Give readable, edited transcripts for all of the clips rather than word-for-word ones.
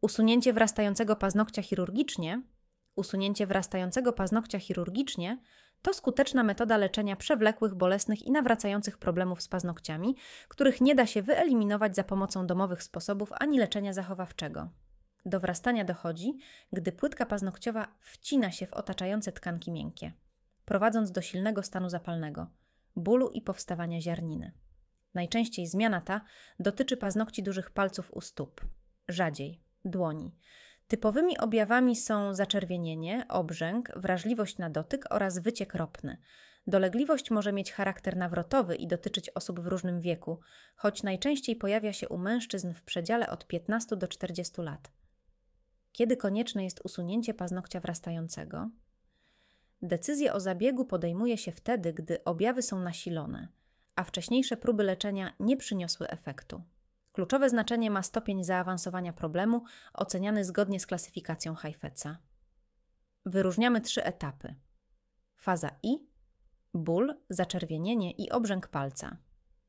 Usunięcie wrastającego paznokcia chirurgicznie to skuteczna metoda leczenia przewlekłych, bolesnych i nawracających problemów z paznokciami, których nie da się wyeliminować za pomocą domowych sposobów ani leczenia zachowawczego. Do wrastania dochodzi, gdy płytka paznokciowa wcina się w otaczające tkanki miękkie, prowadząc do silnego stanu zapalnego, bólu i powstawania ziarniny. Najczęściej zmiana ta dotyczy paznokci dużych palców u stóp, rzadziej dłoni. Typowymi objawami są zaczerwienienie, obrzęk, wrażliwość na dotyk oraz wyciek ropny. Dolegliwość może mieć charakter nawrotowy i dotyczyć osób w różnym wieku, choć najczęściej pojawia się u mężczyzn w przedziale od 15 do 40 lat. Kiedy konieczne jest usunięcie paznokcia wrastającego? Decyzję o zabiegu podejmuje się wtedy, gdy objawy są nasilone, a wcześniejsze próby leczenia nie przyniosły efektu. Kluczowe znaczenie ma stopień zaawansowania problemu, oceniany zgodnie z klasyfikacją Heifetza. Wyróżniamy 3 etapy. Faza I – ból, zaczerwienienie i obrzęk palca.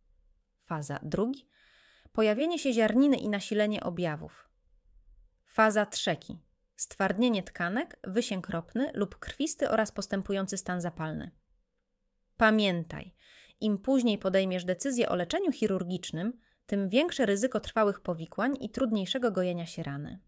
Faza II – pojawienie się ziarniny i nasilenie objawów. Faza III – stwardnienie tkanek, wysięg ropny lub krwisty oraz postępujący stan zapalny. Pamiętaj, im później podejmiesz decyzję o leczeniu chirurgicznym, tym większe ryzyko trwałych powikłań i trudniejszego gojenia się rany.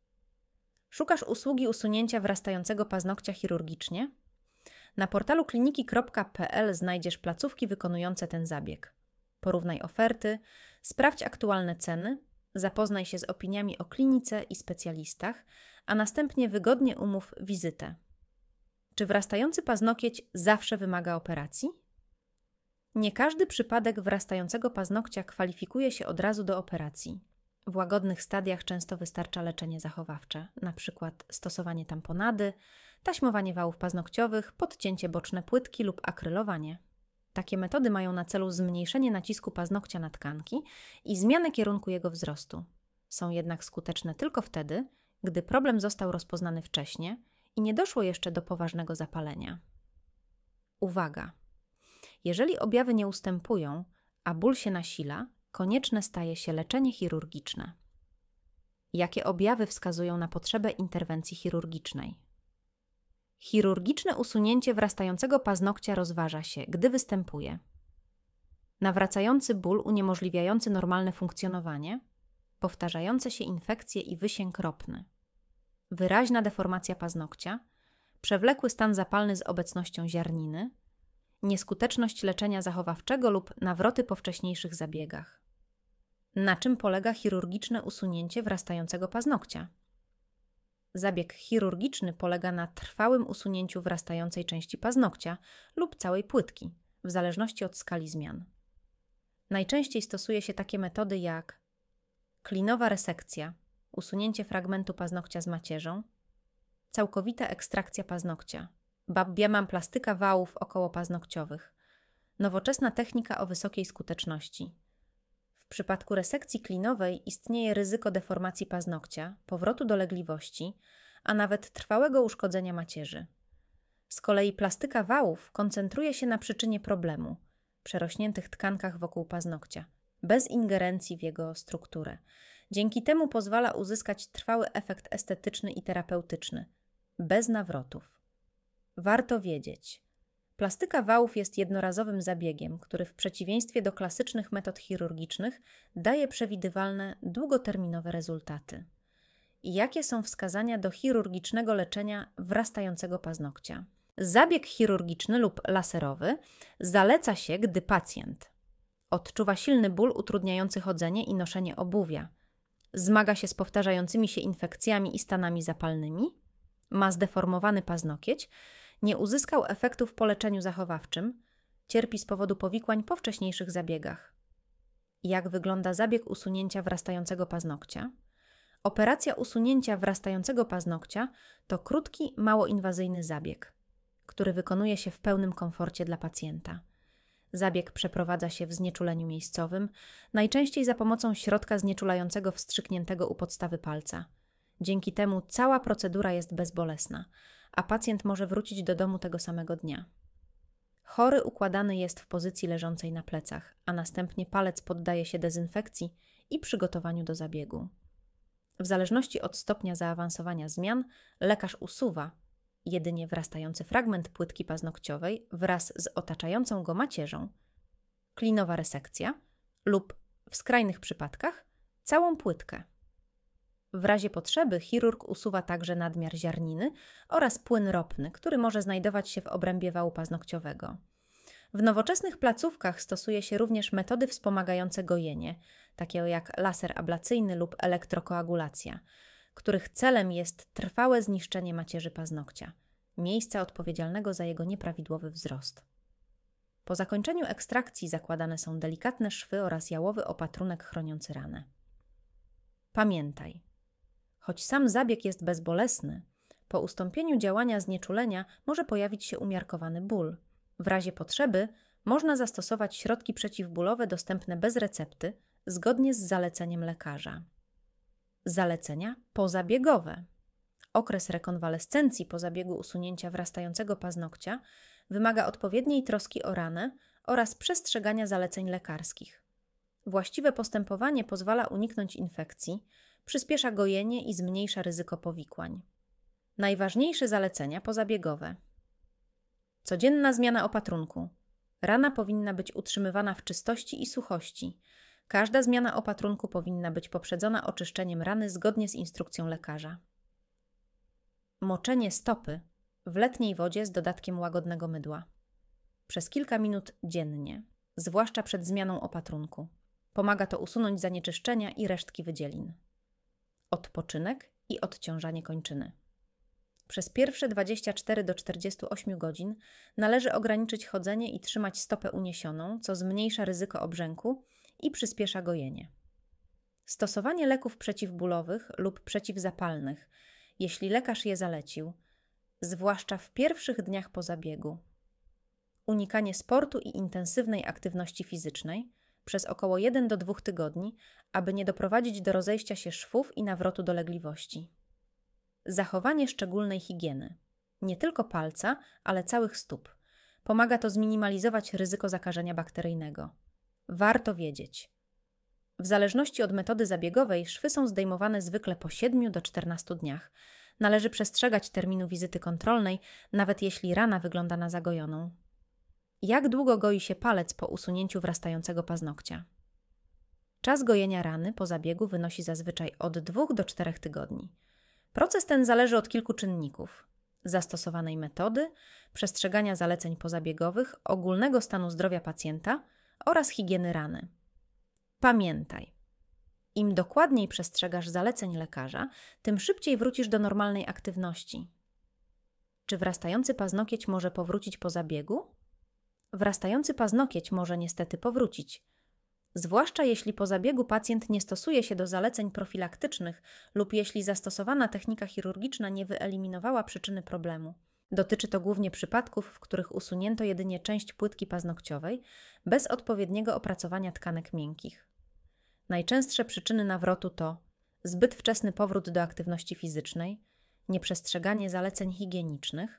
Szukasz usługi usunięcia wrastającego paznokcia chirurgicznie? Na portalu kliniki.pl znajdziesz placówki wykonujące ten zabieg. Porównaj oferty, sprawdź aktualne ceny, zapoznaj się z opiniami o klinice i specjalistach, a następnie wygodnie umów wizytę. Czy wrastający paznokieć zawsze wymaga operacji? Nie każdy przypadek wrastającego paznokcia kwalifikuje się od razu do operacji. W łagodnych stadiach często wystarcza leczenie zachowawcze, np. stosowanie tamponady, taśmowanie wałów paznokciowych, podcięcie boczne płytki lub akrylowanie. Takie metody mają na celu zmniejszenie nacisku paznokcia na tkanki i zmianę kierunku jego wzrostu. Są jednak skuteczne tylko wtedy, gdy problem został rozpoznany wcześnie i nie doszło jeszcze do poważnego zapalenia. Uwaga! Jeżeli objawy nie ustępują, a ból się nasila, konieczne staje się leczenie chirurgiczne. Jakie objawy wskazują na potrzebę interwencji chirurgicznej? Chirurgiczne usunięcie wrastającego paznokcia rozważa się, gdy występuje nawracający ból uniemożliwiający normalne funkcjonowanie, powtarzające się infekcje i wysięg ropny, wyraźna deformacja paznokcia, przewlekły stan zapalny z obecnością ziarniny, nieskuteczność leczenia zachowawczego lub nawroty po wcześniejszych zabiegach. Na czym polega chirurgiczne usunięcie wrastającego paznokcia? Zabieg chirurgiczny polega na trwałym usunięciu wrastającej części paznokcia lub całej płytki, w zależności od skali zmian. Najczęściej stosuje się takie metody jak klinowa resekcja, usunięcie fragmentu paznokcia z macierzą, całkowita ekstrakcja paznokcia, babiamanplastyka wałów okołopaznokciowych, nowoczesna technika o wysokiej skuteczności. W przypadku resekcji klinowej istnieje ryzyko deformacji paznokcia, powrotu dolegliwości, a nawet trwałego uszkodzenia macierzy. Z kolei plastyka wałów koncentruje się na przyczynie problemu, przerośniętych tkankach wokół paznokcia, bez ingerencji w jego strukturę. Dzięki temu pozwala uzyskać trwały efekt estetyczny i terapeutyczny, bez nawrotów. Warto wiedzieć, plastyka wałów jest jednorazowym zabiegiem, który w przeciwieństwie do klasycznych metod chirurgicznych daje przewidywalne, długoterminowe rezultaty. I jakie są wskazania do chirurgicznego leczenia wrastającego paznokcia? Zabieg chirurgiczny lub laserowy zaleca się, gdy pacjent odczuwa silny ból utrudniający chodzenie i noszenie obuwia, zmaga się z powtarzającymi się infekcjami i stanami zapalnymi, ma zdeformowany paznokieć, nie uzyskał efektów po leczeniu zachowawczym, cierpi z powodu powikłań po wcześniejszych zabiegach. Jak wygląda zabieg usunięcia wrastającego paznokcia? Operacja usunięcia wrastającego paznokcia to krótki, mało inwazyjny zabieg, który wykonuje się w pełnym komforcie dla pacjenta. Zabieg przeprowadza się w znieczuleniu miejscowym, najczęściej za pomocą środka znieczulającego wstrzykniętego u podstawy palca. Dzięki temu cała procedura jest bezbolesna, a pacjent może wrócić do domu tego samego dnia. Chory układany jest w pozycji leżącej na plecach, a następnie palec poddaje się dezynfekcji i przygotowaniu do zabiegu. W zależności od stopnia zaawansowania zmian, lekarz usuwa jedynie wyrastający fragment płytki paznokciowej wraz z otaczającą go macierzą, klinowa resekcja lub w skrajnych przypadkach całą płytkę. W razie potrzeby chirurg usuwa także nadmiar ziarniny oraz płyn ropny, który może znajdować się w obrębie wału paznokciowego. W nowoczesnych placówkach stosuje się również metody wspomagające gojenie, takie jak laser ablacyjny lub elektrokoagulacja, których celem jest trwałe zniszczenie macierzy paznokcia, miejsca odpowiedzialnego za jego nieprawidłowy wzrost. Po zakończeniu ekstrakcji zakładane są delikatne szwy oraz jałowy opatrunek chroniący ranę. Pamiętaj, choć sam zabieg jest bezbolesny, po ustąpieniu działania znieczulenia może pojawić się umiarkowany ból. W razie potrzeby można zastosować środki przeciwbólowe dostępne bez recepty, zgodnie z zaleceniem lekarza. Zalecenia pozabiegowe. Okres rekonwalescencji po zabiegu usunięcia wrastającego paznokcia wymaga odpowiedniej troski o ranę oraz przestrzegania zaleceń lekarskich. Właściwe postępowanie pozwala uniknąć infekcji, przyspiesza gojenie i zmniejsza ryzyko powikłań. Najważniejsze zalecenia pozabiegowe. Codzienna zmiana opatrunku. Rana powinna być utrzymywana w czystości i suchości. Każda zmiana opatrunku powinna być poprzedzona oczyszczeniem rany zgodnie z instrukcją lekarza. Moczenie stopy w letniej wodzie z dodatkiem łagodnego mydła. Przez kilka minut dziennie, zwłaszcza przed zmianą opatrunku. Pomaga to usunąć zanieczyszczenia i resztki wydzielin. Odpoczynek i odciążanie kończyny. Przez pierwsze 24 do 48 godzin należy ograniczyć chodzenie i trzymać stopę uniesioną, co zmniejsza ryzyko obrzęku i przyspiesza gojenie. Stosowanie leków przeciwbólowych lub przeciwzapalnych, jeśli lekarz je zalecił, zwłaszcza w pierwszych dniach po zabiegu. Unikanie sportu i intensywnej aktywności fizycznej przez około 1 do 2 tygodni, aby nie doprowadzić do rozejścia się szwów i nawrotu dolegliwości. Zachowanie szczególnej higieny. Nie tylko palca, ale całych stóp. Pomaga to zminimalizować ryzyko zakażenia bakteryjnego. Warto wiedzieć. W zależności od metody zabiegowej szwy są zdejmowane zwykle po 7 do 14 dniach. Należy przestrzegać terminu wizyty kontrolnej, nawet jeśli rana wygląda na zagojoną. Jak długo goi się palec po usunięciu wrastającego paznokcia? Czas gojenia rany po zabiegu wynosi zazwyczaj od 2 do 4 tygodni. Proces ten zależy od kilku czynników: zastosowanej metody, przestrzegania zaleceń pozabiegowych, ogólnego stanu zdrowia pacjenta oraz higieny rany. Pamiętaj, im dokładniej przestrzegasz zaleceń lekarza, tym szybciej wrócisz do normalnej aktywności. Czy wrastający paznokieć może powrócić po zabiegu? Wrastający paznokieć może niestety powrócić, zwłaszcza jeśli po zabiegu pacjent nie stosuje się do zaleceń profilaktycznych lub jeśli zastosowana technika chirurgiczna nie wyeliminowała przyczyny problemu. Dotyczy to głównie przypadków, w których usunięto jedynie część płytki paznokciowej bez odpowiedniego opracowania tkanek miękkich. Najczęstsze przyczyny nawrotu to zbyt wczesny powrót do aktywności fizycznej, nieprzestrzeganie zaleceń higienicznych,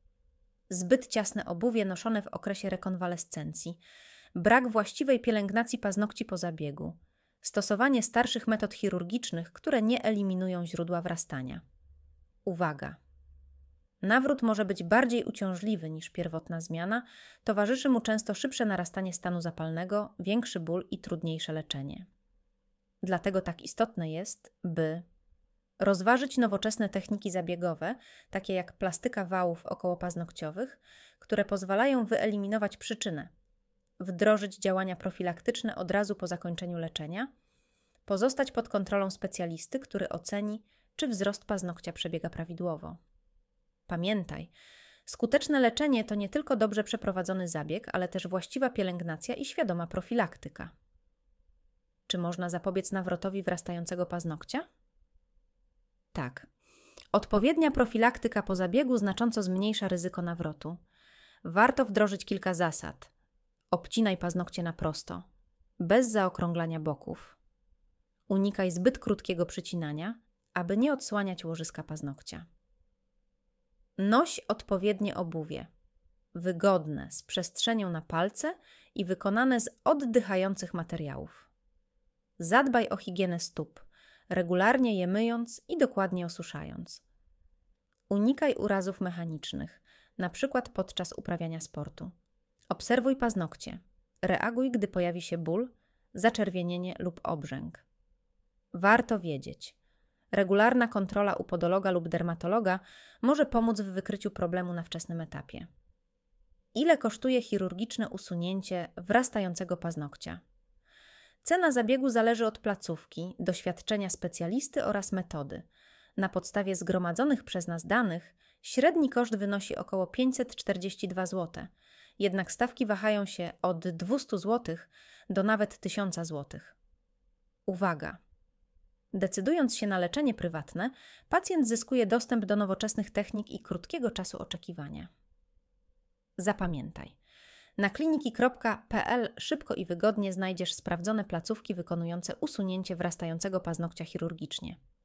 zbyt ciasne obuwie noszone w okresie rekonwalescencji, brak właściwej pielęgnacji paznokci po zabiegu, stosowanie starszych metod chirurgicznych, które nie eliminują źródła wrastania. Uwaga! Nawrót może być bardziej uciążliwy niż pierwotna zmiana, towarzyszy mu często szybsze narastanie stanu zapalnego, większy ból i trudniejsze leczenie. Dlatego tak istotne jest, by rozważyć nowoczesne techniki zabiegowe, takie jak plastyka wałów okołopaznokciowych, które pozwalają wyeliminować przyczynę, wdrożyć działania profilaktyczne od razu po zakończeniu leczenia, pozostać pod kontrolą specjalisty, który oceni, czy wzrost paznokcia przebiega prawidłowo. Pamiętaj, skuteczne leczenie to nie tylko dobrze przeprowadzony zabieg, ale też właściwa pielęgnacja i świadoma profilaktyka. Czy można zapobiec nawrotowi wrastającego paznokcia? Tak. Odpowiednia profilaktyka po zabiegu znacząco zmniejsza ryzyko nawrotu. Warto wdrożyć kilka zasad. Obcinaj paznokcie na prosto, bez zaokrąglania boków. Unikaj zbyt krótkiego przycinania, aby nie odsłaniać łożyska paznokcia. Noś odpowiednie obuwie, wygodne, z przestrzenią na palce i wykonane z oddychających materiałów. Zadbaj o higienę stóp. regularnie je myjąc i dokładnie osuszając. Unikaj urazów mechanicznych, np. podczas uprawiania sportu. Obserwuj paznokcie. Reaguj, gdy pojawi się ból, zaczerwienienie lub obrzęk. Warto wiedzieć. Regularna kontrola u podologa lub dermatologa może pomóc w wykryciu problemu na wczesnym etapie. Ile kosztuje chirurgiczne usunięcie wrastającego paznokcia? Cena zabiegu zależy od placówki, doświadczenia specjalisty oraz metody. Na podstawie zgromadzonych przez nas danych średni koszt wynosi około 542 zł, jednak stawki wahają się od 200 zł do nawet 1000 zł. Uwaga! Decydując się na leczenie prywatne, pacjent zyskuje dostęp do nowoczesnych technik i krótkiego czasu oczekiwania. Zapamiętaj. Na kliniki.pl szybko i wygodnie znajdziesz sprawdzone placówki wykonujące usunięcie wrastającego paznokcia chirurgicznie.